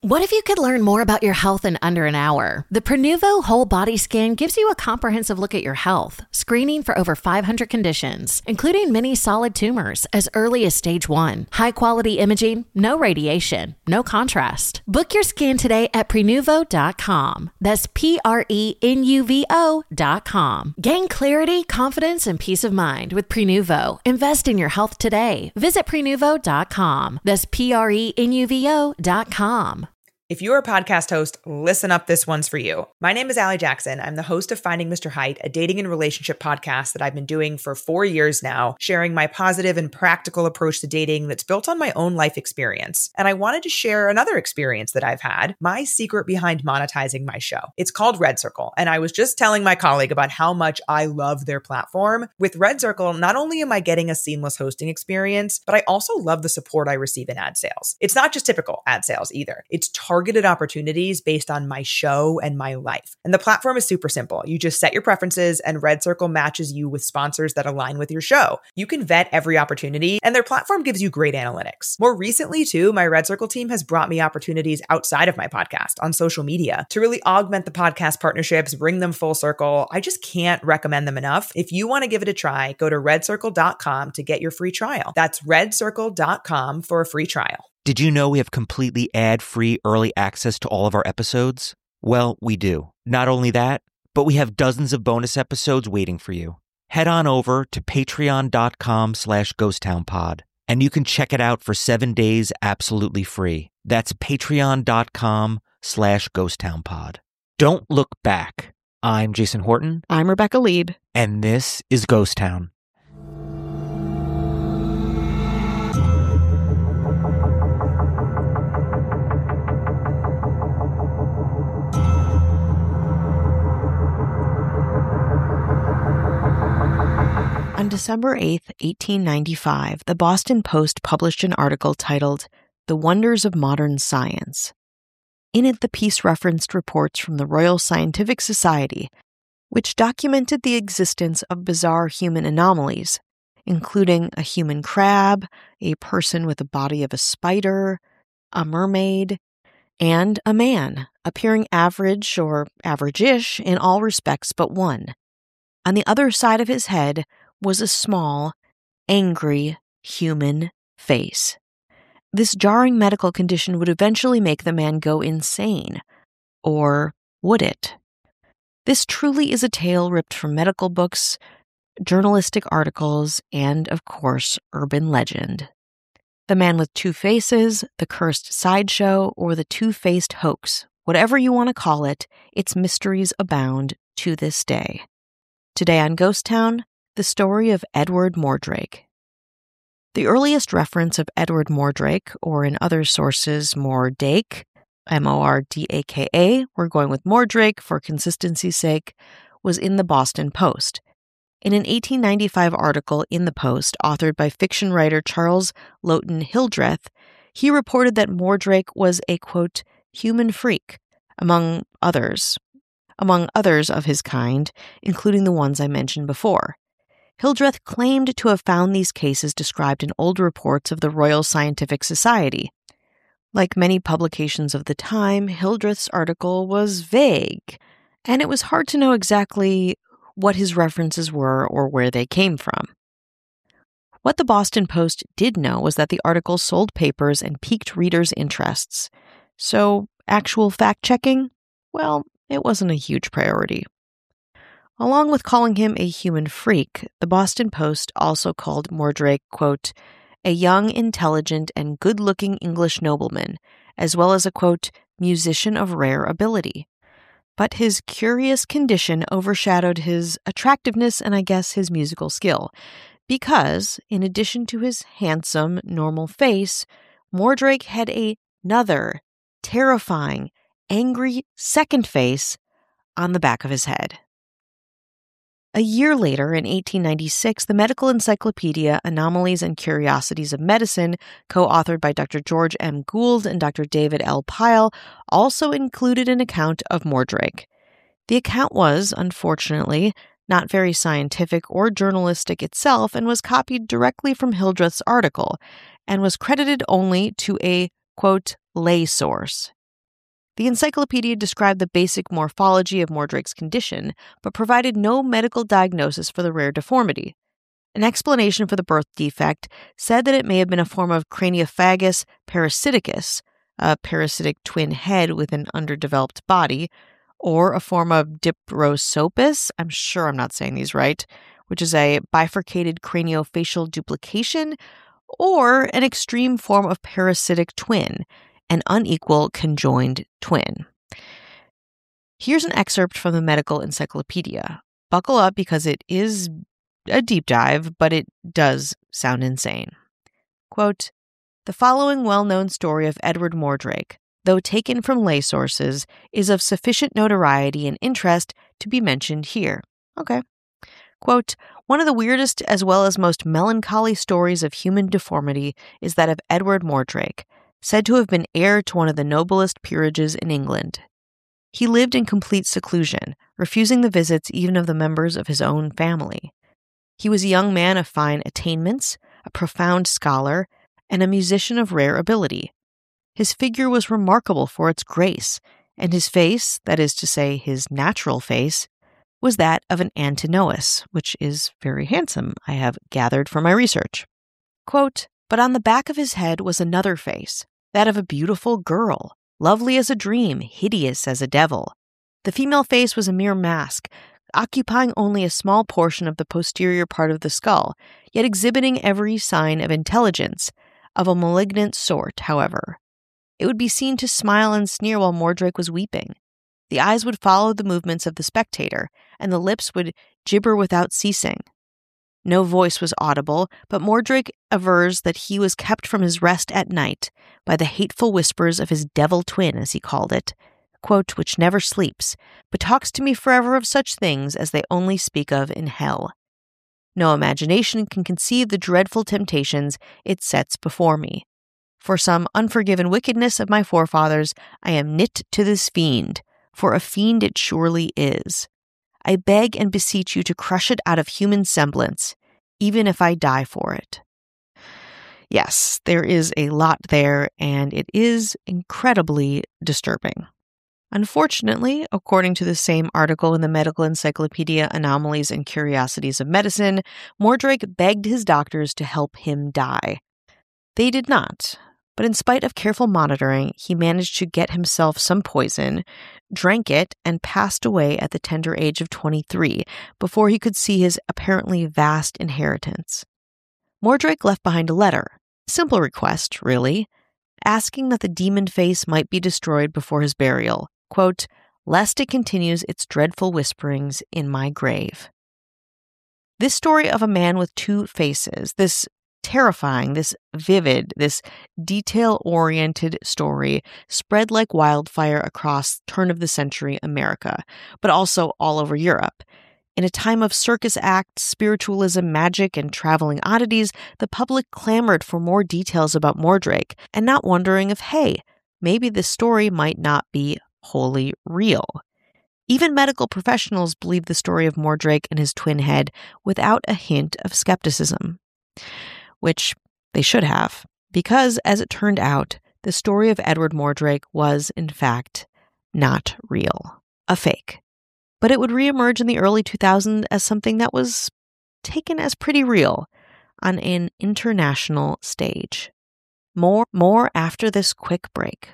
What if you could learn more about your health in under an hour? The Prenuvo Whole Body Scan gives you a comprehensive look at your health, screening for over 500 conditions, including many solid tumors as early as stage 1. High-quality imaging, no radiation, no contrast. Book your scan today at Prenuvo.com. That's Prenuvo.com. Gain clarity, confidence, and peace of mind with Prenuvo. Invest in your health today. Visit Prenuvo.com. That's Prenuvo.com. If you're a podcast host, listen up, this one's for you. My name is Allie Jackson. I'm the host of Finding Mr. Height, a dating and relationship podcast that I've been doing for 4 years now, sharing my positive and practical approach to dating that's built on my own life experience. And I wanted to share another experience that I've had, my secret behind monetizing my show. It's called Red Circle, and I was just telling my colleague about how much I love their platform. With Red Circle, not only am I getting a seamless hosting experience, but I also love the support I receive in ad sales. It's not just typical ad sales either. It's targeted opportunities based on my show and my life. And the platform is super simple. You just set your preferences and Red Circle matches you with sponsors that align with your show. You can vet every opportunity and their platform gives you great analytics. More recently too, my Red Circle team has brought me opportunities outside of my podcast on social media to really augment the podcast partnerships, bring them full circle. I just can't recommend them enough. If you want to give it a try, go to redcircle.com to get your free trial. That's redcircle.com for a free trial. Did you know we have completely ad-free early access to all of our episodes? Well, we do. Not only that, but we have dozens of bonus episodes waiting for you. Head on over to patreon.com/ghosttownpod, and you can check it out for 7 days absolutely free. That's patreon.com/ghosttownpod. Don't look back. I'm Jason Horton. I'm Rebecca Lieb. And this is Ghost Town. On December 8th, 1895, the Boston Post published an article titled The Wonders of Modern Science. In it, the piece referenced reports from the Royal Scientific Society, which documented the existence of bizarre human anomalies, including a human crab, a person with the body of a spider, a mermaid, and a man, appearing average or average-ish in all respects but one. On the other side of his head was a small, angry human face. This jarring medical condition would eventually make the man go insane. Or would it? This truly is a tale ripped from medical books, journalistic articles, and, of course, urban legend. The man with two faces, the cursed sideshow, or the two-faced hoax, whatever you want to call it, its mysteries abound to this day. Today on Ghost Town, the story of Edward Mordrake. The earliest reference of Edward Mordrake, or in other sources, Mordake, M-O-R-D-A-K-A, we're going with Mordrake for consistency's sake, was in the Boston Post. In an 1895 article in the Post, authored by fiction writer Charles Lowton Hildreth, he reported that Mordrake was a, quote, human freak, among others of his kind, including the ones I mentioned before. Hildreth claimed to have found these cases described in old reports of the Royal Scientific Society. Like many publications of the time, Hildreth's article was vague, and it was hard to know exactly what his references were or where they came from. What the Boston Post did know was that the article sold papers and piqued readers' interests. So, actual fact-checking? Well, it wasn't a huge priority. Along with calling him a human freak, the Boston Post also called Mordrake, quote, a young, intelligent, and good-looking English nobleman, as well as a, quote, musician of rare ability. But his curious condition overshadowed his attractiveness and, I guess, his musical skill, because, in addition to his handsome, normal face, Mordrake had another terrifying, angry second face on the back of his head. A year later, in 1896, the medical encyclopedia Anomalies and Curiosities of Medicine, co-authored by Dr. George M. Gould and Dr. David L. Pyle, also included an account of Mordrake. The account was, unfortunately, not very scientific or journalistic itself and was copied directly from Hildreth's article and was credited only to a, quote, lay source, The encyclopedia described the basic morphology of Mordrake's condition, but provided no medical diagnosis for the rare deformity. An explanation for the birth defect said that it may have been a form of Craniophagus parasiticus, a parasitic twin head with an underdeveloped body, or a form of Diprosopus, I'm sure I'm not saying these right, which is a bifurcated craniofacial duplication, or an extreme form of parasitic twin, an unequal conjoined twin. Here's an excerpt from the medical encyclopedia. Buckle up because it is a deep dive, but it does sound insane. Quote, "The following well-known story of Edward Mordrake, though taken from lay sources, is of sufficient notoriety and interest to be mentioned here." Okay. Quote, "One of the weirdest as well as most melancholy stories of human deformity is that of Edward Mordrake, said to have been heir to one of the noblest peerages in England. He lived in complete seclusion, refusing the visits even of the members of his own family. He was a young man of fine attainments, a profound scholar, and a musician of rare ability. His figure was remarkable for its grace, and his face, that is to say, his natural face, was that of an Antinous, which is very handsome, I have gathered from my research. Quote, but on the back of his head was another face, that of a beautiful girl, lovely as a dream, hideous as a devil. The female face was a mere mask, occupying only a small portion of the posterior part of the skull, yet exhibiting every sign of intelligence, of a malignant sort, however. It would be seen to smile and sneer while Mordrake was weeping. The eyes would follow the movements of the spectator, and the lips would gibber without ceasing. No voice was audible, but Mordrake avers that he was kept from his rest at night by the hateful whispers of his devil twin, as he called it, quote, which never sleeps, but talks to me forever of such things as they only speak of in hell. No imagination can conceive the dreadful temptations it sets before me. For some unforgiven wickedness of my forefathers, I am knit to this fiend, for a fiend it surely is. I beg and beseech you to crush it out of human semblance, even if I die for it. Yes, there is a lot there, and it is incredibly disturbing. Unfortunately, according to the same article in the Medical Encyclopedia Anomalies and Curiosities of Medicine, Mordrake begged his doctors to help him die. They did not, but in spite of careful monitoring, he managed to get himself some poison, drank it, and passed away at the tender age of 23 before he could see his apparently vast inheritance. Mordrake left behind a letter, simple request, really, asking that the demon face might be destroyed before his burial, quote, lest it continues its dreadful whisperings in my grave. This story of a man with two faces, this terrifying, this vivid, this detail-oriented story spread like wildfire across turn-of-the-century America, but also all over Europe. In a time of circus acts, spiritualism, magic, and traveling oddities, the public clamored for more details about Mordrake, and not wondering if, hey, maybe this story might not be wholly real. Even medical professionals believed the story of Mordrake and his twin head without a hint of skepticism. Which they should have, because, as it turned out, the story of Edward Mordrake was, in fact, not real, a fake. But it would reemerge in the early 2000s as something that was taken as pretty real on an international stage. More after this quick break.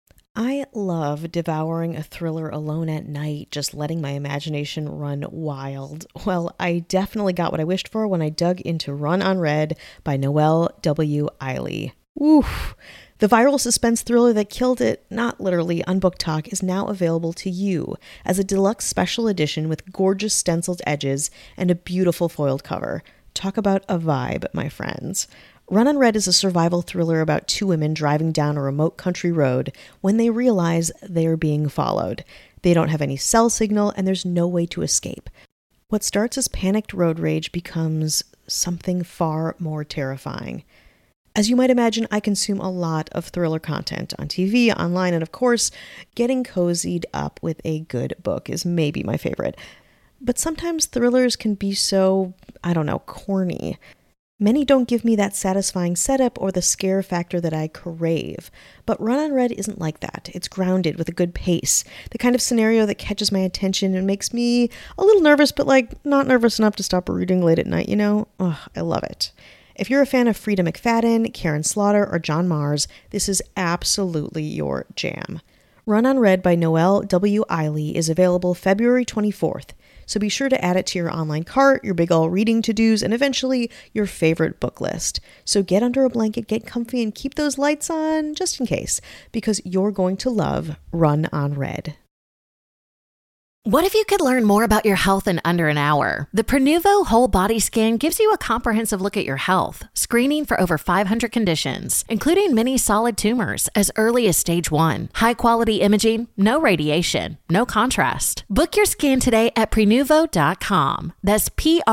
I love devouring a thriller alone at night, just letting my imagination run wild. Well, I definitely got what I wished for when I dug into Run on Red by Noelle W. Eiley. Oof! The viral suspense thriller that killed it, not literally, on Book Talk is now available to you as a deluxe special edition with gorgeous stenciled edges and a beautiful foiled cover. Talk about a vibe, my friends. Run on Red is a survival thriller about two women driving down a remote country road when they realize they are being followed. They don't have any cell signal and there's no way to escape. What starts as panicked road rage becomes something far more terrifying. As you might imagine, I consume a lot of thriller content on TV, online, and of course, getting cozied up with a good book is maybe my favorite. But sometimes thrillers can be so, corny. Many don't give me that satisfying setup or the scare factor that I crave. But Run on Red isn't like that. It's grounded with a good pace. The kind of scenario that catches my attention and makes me a little nervous, but not nervous enough to stop reading late at night, you know? Ugh, I love it. If you're a fan of Frida McFadden, Karen Slaughter, or John Mars, this is absolutely your jam. Run on Red by Noelle W. Eiley is available February 24th. So be sure to add it to your online cart, your big ol' reading to-dos, and eventually your favorite book list. So get under a blanket, get comfy, and keep those lights on just in case, because you're going to love Run on Red. What if you could learn more about your health in under an hour? The Prenuvo Whole Body Scan gives you a comprehensive look at your health, screening for over 500 conditions, including many solid tumors as early as stage 1. High-quality imaging, no radiation, no contrast. Book your scan today at Prenuvo.com. That's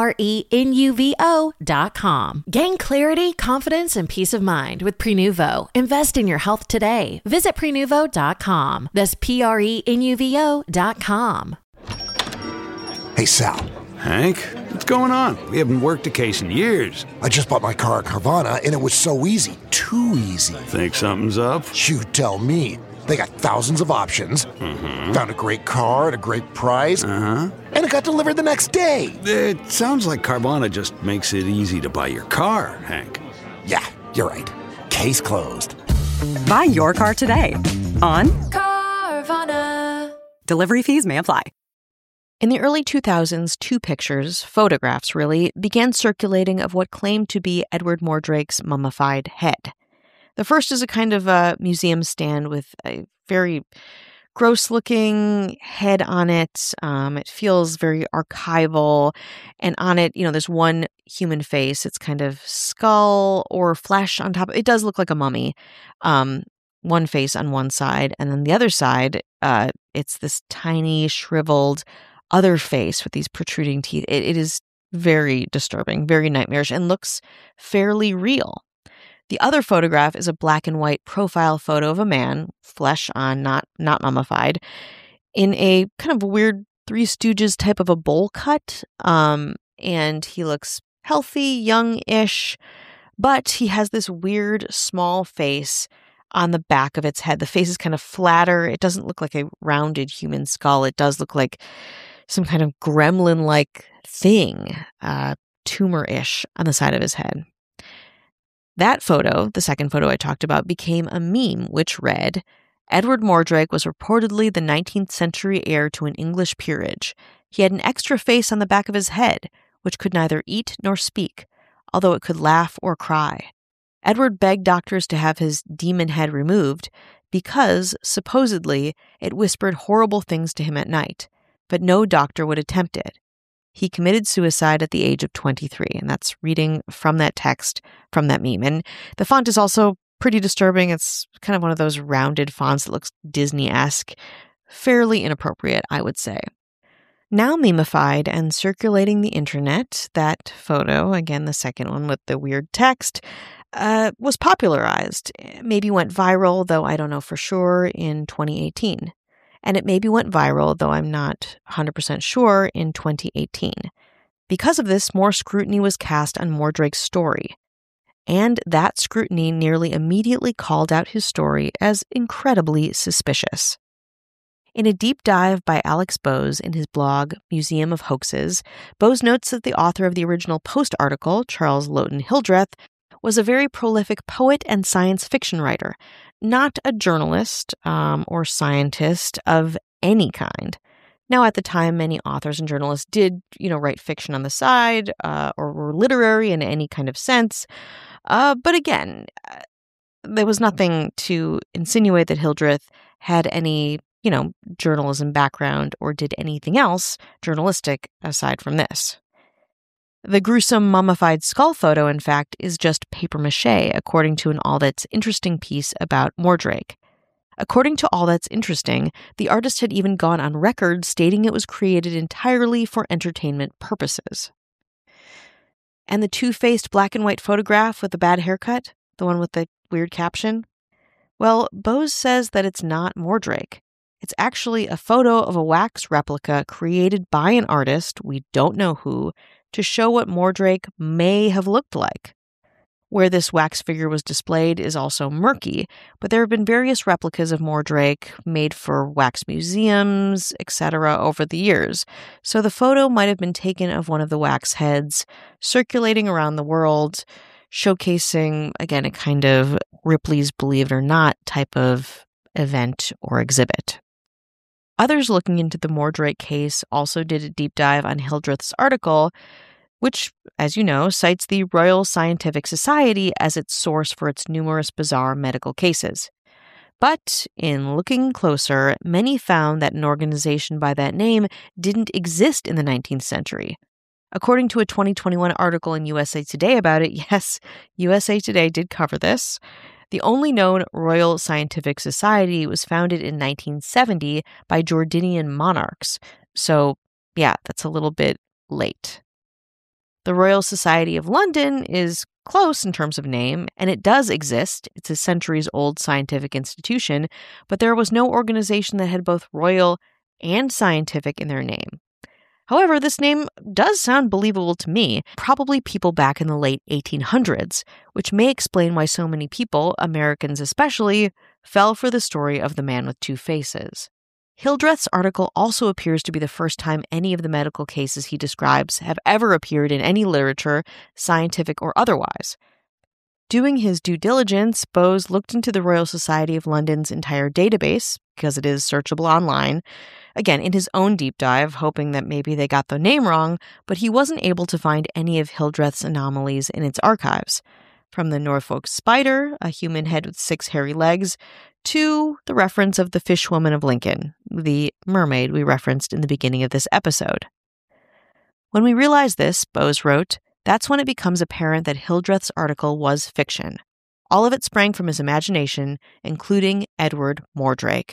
Prenuvo.com. Gain clarity, confidence, and peace of mind with Prenuvo. Invest in your health today. Visit Prenuvo.com. That's Prenuvo.com. Hey, Sal. Hank, what's going on? We haven't worked a case in years. I just bought my car at Carvana, and it was so easy. Too easy. Think something's up? You tell me. They got thousands of options. Mm-hmm. Found a great car at a great price. Uh-huh. And it got delivered the next day. It sounds like Carvana just makes it easy to buy your car, Hank. Yeah, you're right. Case closed. Buy your car today on Carvana. Delivery fees may apply. In the early 2000s, two pictures, photographs really, began circulating of what claimed to be Edward Mordrake's mummified head. The first is a kind of a museum stand with a very gross-looking head on it. It feels very archival, and on it, there's one human face. It's kind of skull or flesh on top. It does look like a mummy. One face on one side, and then the other side, it's this tiny, shriveled other face with these protruding teeth. It is very disturbing, very nightmarish, and looks fairly real. The other photograph is a black and white profile photo of a man, flesh on, not mummified, in a kind of weird Three Stooges type of a bowl cut. And he looks healthy, young-ish, but he has this weird small face on the back of its head. The face is kind of flatter. It doesn't look like a rounded human skull. It does look like some kind of gremlin-like thing, tumor-ish on the side of his head. That photo, the second photo I talked about, became a meme which read, Edward Mordrake was reportedly the 19th century heir to an English peerage. He had an extra face on the back of his head, which could neither eat nor speak, although it could laugh or cry. Edward begged doctors to have his demon head removed because, supposedly, it whispered horrible things to him at night, but no doctor would attempt it. He committed suicide at the age of 23, and that's reading from that text from that meme. And the font is also pretty disturbing. It's kind of one of those rounded fonts that looks Disney-esque, fairly inappropriate, I would say. Now memeified and circulating the internet, that photo, again the second one with the weird text, was popularized. Maybe went viral, though I don't know for sure, in 2018. And it maybe went viral, though I'm not 100% sure, in 2018. Because of this, more scrutiny was cast on Mordrake's story. And that scrutiny nearly immediately called out his story as incredibly suspicious. In a deep dive by Alex Bose in his blog, Museum of Hoaxes, Bose notes that the author of the original Post article, Charles Lowton Hildreth, was a very prolific poet and science fiction writer, not a journalist or scientist of any kind. Now, at the time, many authors and journalists did, write fiction on the side or were literary in any kind of sense. But again, there was nothing to insinuate that Hildreth had any, journalism background or did anything else journalistic aside from this. The gruesome mummified skull photo, in fact, is just papier-mâché, according to an All That's Interesting piece about Mordrake. According to All That's Interesting, the artist had even gone on record stating it was created entirely for entertainment purposes. And the two-faced black and white photograph with the bad haircut, the one with the weird caption? Well, Bose says that it's not Mordrake. It's actually a photo of a wax replica created by an artist, we don't know who, to show what Mordrake may have looked like. Where this wax figure was displayed is also murky, but there have been various replicas of Mordrake made for wax museums, etc. over the years, so the photo might have been taken of one of the wax heads, circulating around the world, showcasing, again, a kind of Ripley's Believe It or Not type of event or exhibit. Others looking into the Mordrake case also did a deep dive on Hildreth's article, which, as you know, cites the Royal Scientific Society as its source for its numerous bizarre medical cases. But in looking closer, many found that an organization by that name didn't exist in the 19th century. According to a 2021 article in USA Today about it, yes, USA Today did cover this, the only known Royal Scientific Society was founded in 1970 by Jordanian monarchs. So, yeah, that's a little bit late. The Royal Society of London is close in terms of name, and it does exist. It's a centuries-old scientific institution, but there was no organization that had both royal and scientific in their name. However, this name does sound believable to me, probably people back in the late 1800s, which may explain why so many people, Americans especially, fell for the story of the man with two faces. Hildreth's article also appears to be the first time any of the medical cases he describes have ever appeared in any literature, scientific or otherwise. Doing his due diligence, Bowes looked into the Royal Society of London's entire database, because it is searchable online, again, in his own deep dive, hoping that maybe they got the name wrong, but he wasn't able to find any of Hildreth's anomalies in its archives. From the Norfolk spider, a human head with 6 hairy legs, to the reference of the fishwoman of Lincoln, the mermaid we referenced in the beginning of this episode. When we realize this, Bowes wrote, that's when it becomes apparent that Hildreth's article was fiction. All of it sprang from his imagination, including Edward Mordrake.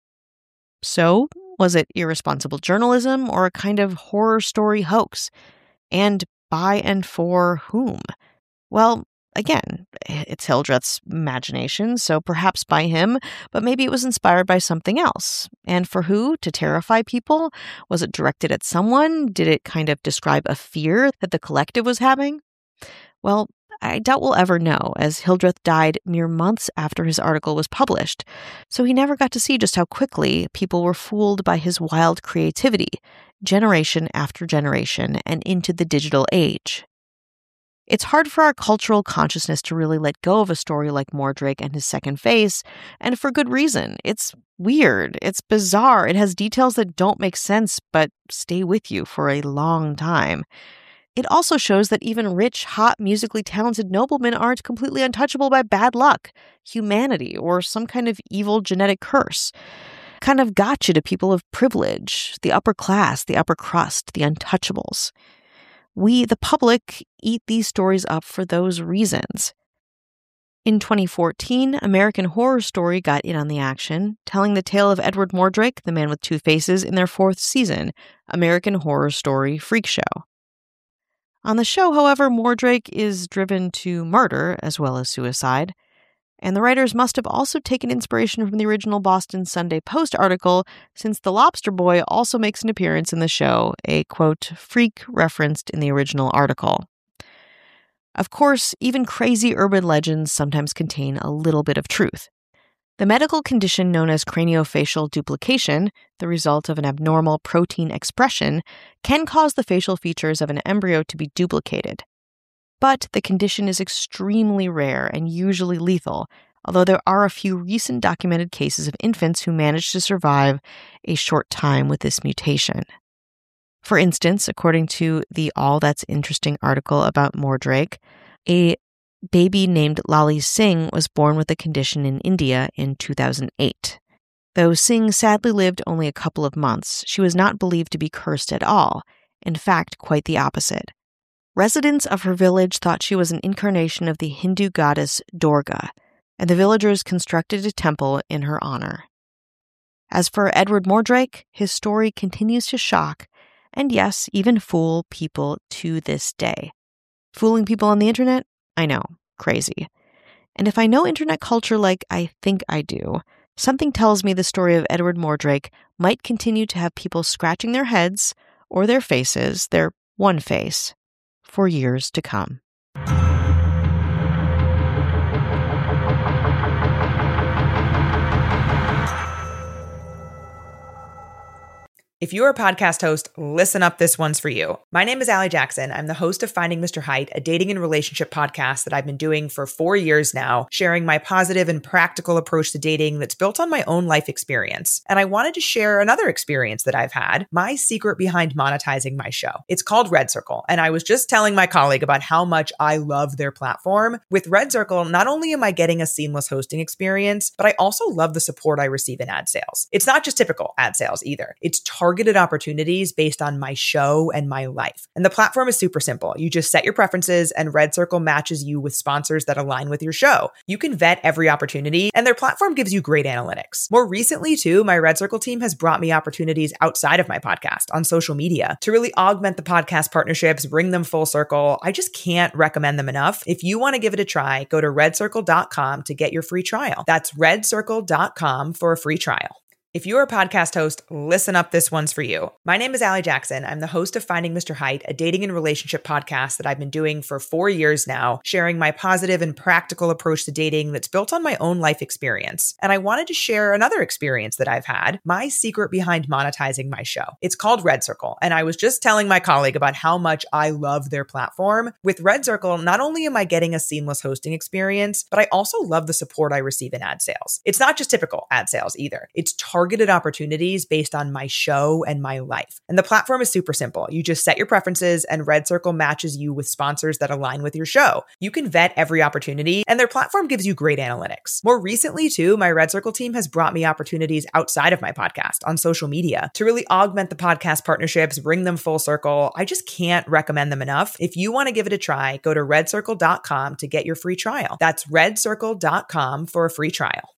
So, was it irresponsible journalism or a kind of horror story hoax? And by and for whom? Well, again, it's Hildreth's imagination, so perhaps by him, but maybe it was inspired by something else. And for who? To terrify people? Was it directed at someone? Did it kind of describe a fear that the collective was having? Well, I doubt we'll ever know, as Hildreth died mere months after his article was published, so he never got to see just how quickly people were fooled by his wild creativity, generation after generation, and into the digital age. It's hard for our cultural consciousness to really let go of a story like Mordrake and his second face, and for good reason. It's weird, it's bizarre, it has details that don't make sense but stay with you for a long time. It also shows that even rich, hot, musically talented noblemen aren't completely untouchable by bad luck, humanity, or some kind of evil genetic curse. Kind of gotcha to people of privilege, the upper class, the upper crust, the untouchables. We, the public, eat these stories up for those reasons. In 2014, American Horror Story got in on the action, telling the tale of Edward Mordrake, the man with two faces, in their 4th season, American Horror Story Freak Show. On the show, however, Mordrake is driven to murder as well as suicide, and the writers must have also taken inspiration from the original Boston Sunday Post article, since the Lobster Boy also makes an appearance in the show, a, quote, freak referenced in the original article. Of course, even crazy urban legends sometimes contain a little bit of truth. The medical condition known as craniofacial duplication, the result of an abnormal protein expression, can cause the facial features of an embryo to be duplicated. But the condition is extremely rare and usually lethal, although there are a few recent documented cases of infants who managed to survive a short time with this mutation. For instance, according to the All That's Interesting article about Mordrake, a baby named Lali Singh was born with the condition in India in 2008. Though Singh sadly lived only a couple of months, she was not believed to be cursed at all, in fact, quite the opposite. Residents of her village thought she was an incarnation of the Hindu goddess Durga, and the villagers constructed a temple in her honor. As for Edward Mordrake, his story continues to shock, and yes, even fool people to this day. Fooling people on the internet? I know, crazy. And if I know internet culture like I think I do, something tells me the story of Edward Mordrake might continue to have people scratching their heads, or their faces, their one face, for years to come. If you're a podcast host, listen up, this one's for you. My name is Allie Jackson. I'm the host of Finding Mr. Height, a dating and relationship podcast that I've been doing for 4 years now, sharing my positive and practical approach to dating that's built on my own life experience. And I wanted to share another experience that I've had, my secret behind monetizing my show. It's called Red Circle, and I was just telling my colleague about how much I love their platform. With Red Circle, not only am I getting a seamless hosting experience, but I also love the support I receive in ad sales. It's not just typical ad sales either. It's targeted opportunities based on my show and my life. And the platform is super simple. You just set your preferences and Red Circle matches you with sponsors that align with your show. You can vet every opportunity and their platform gives you great analytics. More recently too, my Red Circle team has brought me opportunities outside of my podcast on social media to really augment the podcast partnerships, bring them full circle. I just can't recommend them enough. If you want to give it a try, go to redcircle.com to get your free trial. That's redcircle.com for a free trial. If you're a podcast host, listen up, this one's for you. My name is Allie Jackson. I'm the host of Finding Mr. Height, a dating and relationship podcast that I've been doing for 4 years now, sharing my positive and practical approach to dating that's built on my own life experience. And I wanted to share another experience that I've had, my secret behind monetizing my show. It's called Red Circle, and I was just telling my colleague about how much I love their platform. With Red Circle, not only am I getting a seamless hosting experience, but I also love the support I receive in ad sales. It's not just typical ad sales either. It's targeted opportunities based on my show and my life. And the platform is super simple. You just set your preferences and Red Circle matches you with sponsors that align with your show. You can vet every opportunity and their platform gives you great analytics. More recently too, my Red Circle team has brought me opportunities outside of my podcast on social media to really augment the podcast partnerships, bring them full circle. I just can't recommend them enough. If you want to give it a try, go to redcircle.com to get your free trial. That's redcircle.com for a free trial.